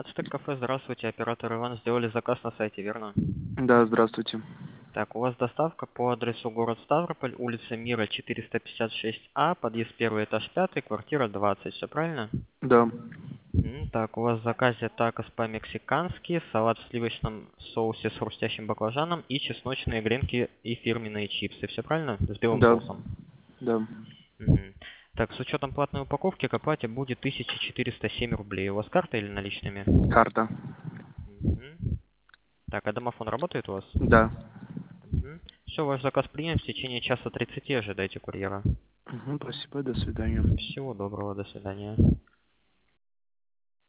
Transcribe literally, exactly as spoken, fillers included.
Ацтек кафе, здравствуйте, оператор Иван, сделали заказ на сайте, верно? Да, здравствуйте. Так, у вас доставка по адресу город Ставрополь, улица Мира, четыреста пятьдесят шесть А, подъезд первый, этаж пятый, квартира двадцать, все правильно? Да. М, Так, у вас в заказе такос по-мексикански, салат в сливочном соусе с хрустящим баклажаном и чесночные гренки и фирменные чипсы, все правильно? С белым Да. соусом. Да. Мгм. Так, с учетом платной упаковки к оплате будет тысяча четыреста семь рублей. У вас карта или наличными? Карта. Мгм. Так, а домофон работает у вас? Да. Все, ваш заказ принят. В течение часа тридцати ожидайте курьера. Мгм, спасибо, до свидания. Всего доброго, до свидания.